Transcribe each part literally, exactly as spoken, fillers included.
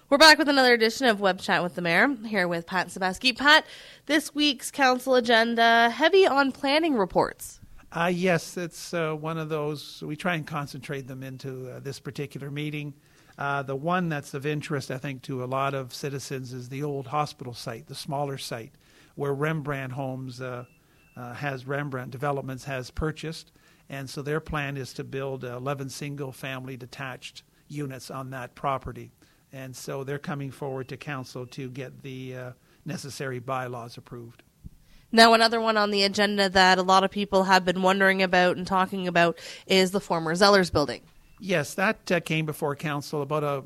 We're back with another edition of Web Chat with the Mayor, here with Pat Sabaski. Pat, this week's council agenda, heavy on planning reports. Uh, yes, it's uh, one of those, we try and concentrate them into uh, this particular meeting. Uh, the one that's of interest, I think, to a lot of citizens is the old hospital site, the smaller site, where Rembrandt Homes uh, uh, has, Rembrandt Developments has purchased. And so their plan is to build eleven single-family detached units on that property. And so they're coming forward to council to get the uh, necessary bylaws approved. Now, another one on the agenda that a lot of people have been wondering about and talking about is the former Zellers building. Yes, that uh, came before council about a,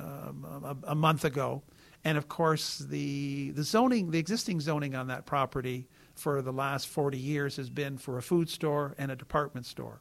uh, a, a month ago. And of course, the, the zoning, the existing zoning on that property for the last forty years has been for a food store and a department store.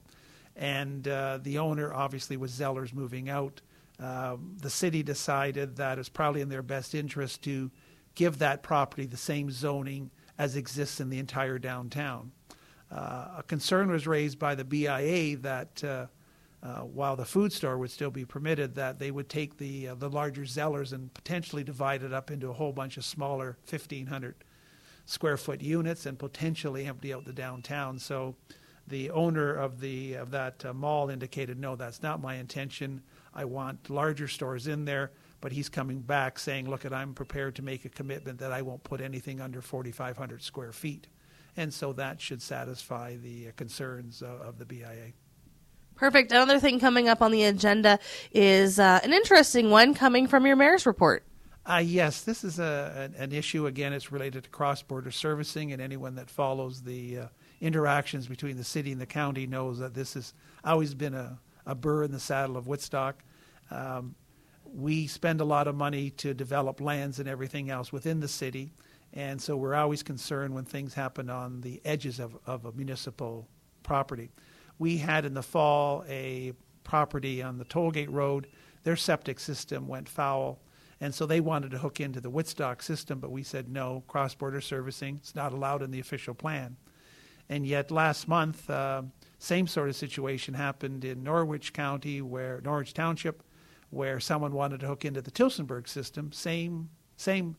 And uh, the owner obviously was Zellers moving out. Uh, the city decided that it's probably in their best interest to give that property the same zoning as exists in the entire downtown. Uh, a concern was raised by the B I A that uh, uh, while the food store would still be permitted, that they would take the uh, the larger Zellers and potentially divide it up into a whole bunch of smaller fifteen hundred square foot units and potentially empty out the downtown. So the owner of the of that uh, mall indicated, no, that's not my intention. I want larger stores in there, but he's coming back saying, look, I'm prepared to make a commitment that I won't put anything under forty-five hundred square feet. And so that should satisfy the uh, concerns uh, of the B I A. Perfect. Another thing coming up on the agenda is uh, an interesting one coming from your mayor's report. Uh, yes, this is a, an, an issue. Again, it's related to cross-border servicing, and anyone that follows the uh, interactions between the city and the county knows that this has always been a, a burr in the saddle of Woodstock. Um, we spend a lot of money to develop lands and everything else within the city, and so we're always concerned when things happen on the edges of, of a municipal property. We had in the fall a property on the Tollgate Road. Their septic system went foul, and so they wanted to hook into the Woodstock system, but we said no, cross-border servicing, it's not allowed in the official plan. And yet last month, uh, same sort of situation happened in Norwich County, where Norwich Township, where someone wanted to hook into the Tillsonburg system. Same, same,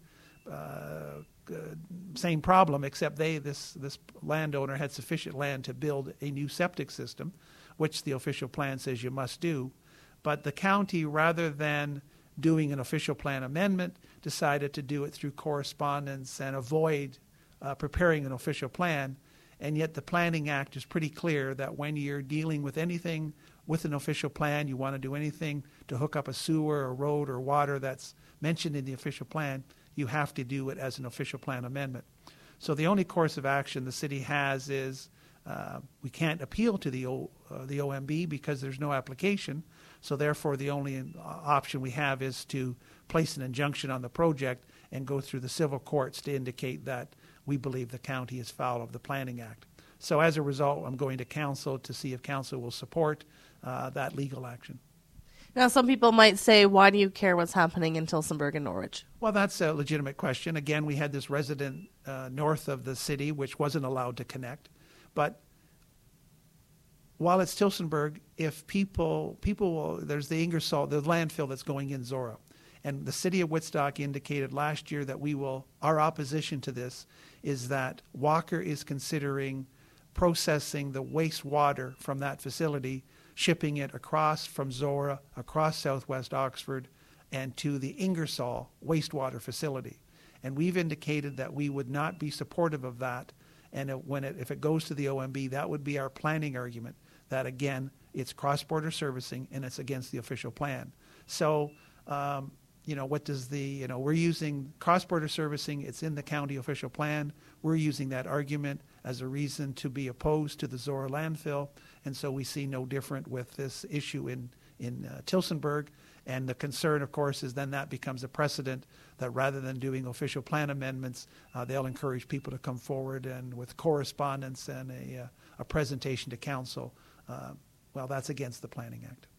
uh, uh, same problem, except they this this landowner had sufficient land to build a new septic system, which the official plan says you must do. But the county, rather than doing an official plan amendment, decided to do it through correspondence and avoid uh, preparing an official plan. And yet the Planning Act is pretty clear that when you're dealing with anything with an official plan, you want to do anything to hook up a sewer or road or water that's mentioned in the official plan, you have to do it as an official plan amendment. So the only course of action the city has is uh, we can't appeal to the, o, uh, the O M B because there's no application. So therefore the only option we have is to place an injunction on the project and go through the civil courts to indicate that we believe the county is foul of the Planning Act. So as a result, I'm going to council to see if council will support uh, that legal action. Now, some people might say, why do you care what's happening in Tillsonburg and Norwich? Well, that's a legitimate question. Again, we had this resident uh, north of the city, which wasn't allowed to connect. But while it's Tillsonburg, if people, people will, there's the Ingersoll, the landfill that's going in Zora. And the city of Woodstock indicated last year that we will, our opposition to this is that Walker is considering processing the wastewater from that facility, shipping it across from Zora, across Southwest Oxford, and to the Ingersoll wastewater facility. And we've indicated that we would not be supportive of that. And it, when it, if it goes to the O M B, that would be our planning argument, that again, it's cross-border servicing and it's against the official plan. So, um, you know, what does the, you know, we're using cross-border servicing, it's in the county official plan. We're using that argument as a reason to be opposed to the Zora landfill. And so we see no different with this issue in, in uh, Tillsonburg. And the concern, of course, is then that becomes a precedent that rather than doing official plan amendments, uh, they'll encourage people to come forward and with correspondence and a, uh, a presentation to council. Uh, well, that's against the Planning Act.